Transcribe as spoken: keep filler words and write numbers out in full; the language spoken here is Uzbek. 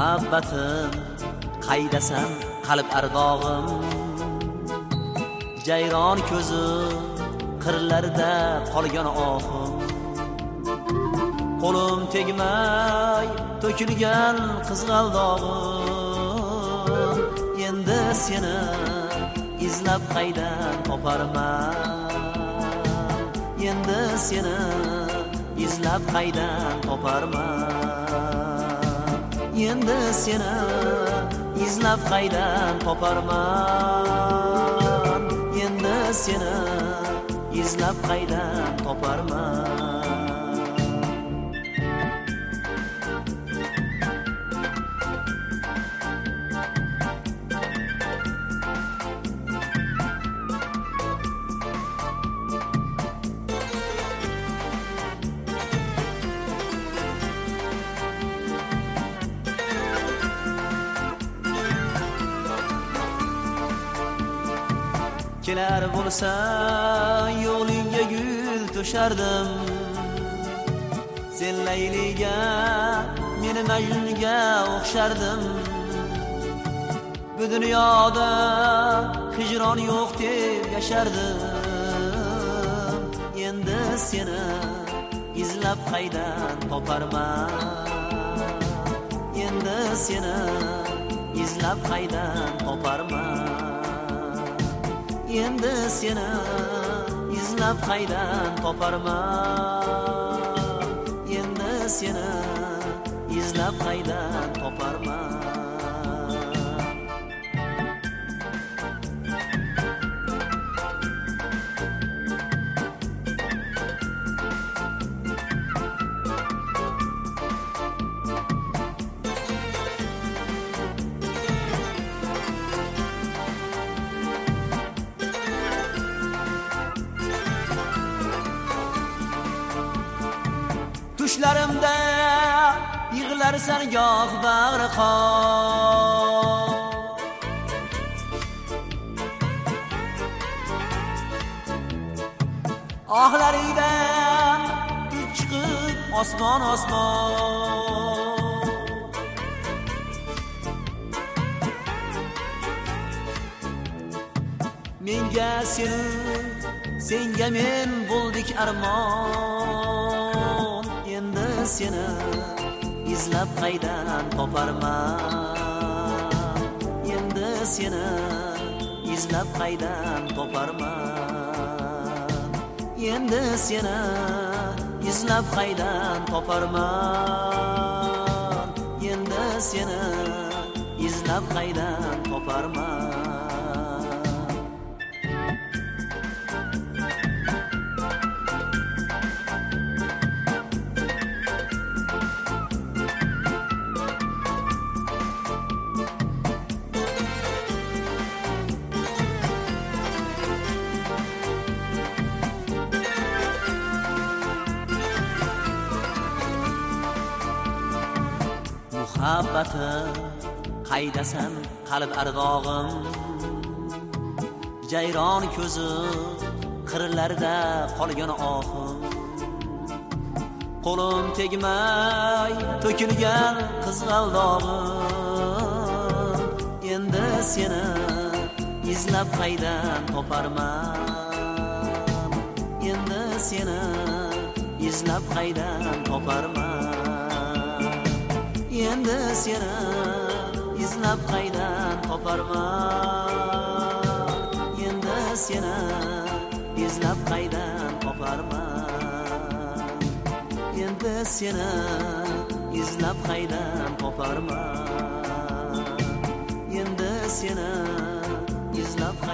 muhabbatim qaydasan qalb ardog'im, jayron ko'zi qirlarda qolgan ohim, qo'lim tegmay to'kilgan qizg'aldog'im, endi seni izlab qaydan toparman, endi seni izlab qaydan toparman, endi seni izlab qaydan toparman, endi seni izlab qaydan toparman. Kelar bo'lsa yo'lingga gul to'shardim, sen Layliga meni Majnunga o'xshardim. Bu dunyoda hijron yo'q deb yashardim, endi seni izlab qaydan toparman, endi seni izlab qaydan toparman, endi seni izlab qaydan toparman, endi seni izlab qaydan toparman. Tushlarimda yig'larsan goh bag'ri qon, ohlaringdan tut chiqib osmon osmon. Menga sen, senga men bo'ldik armon, endi seni izlab qaydan toparman, endi seni izlab qaydan toparman, endi seni izlab qaydan toparman, endi seni izlab qaydan toparman. Muhabbatim qaydasan qalb ardog'im, jayron ko'zi qirlarda qolgan ohim, qo'lim tegmay to'kilgan qizg'aldog'im, endi seni izlab qaydan toparman, endi seni izlab qaydan toparman, endi seni izlab qaydan toparman, endi seni izlab qaydan toparman, endi seni izlab qaydan toparman, endi seni izlab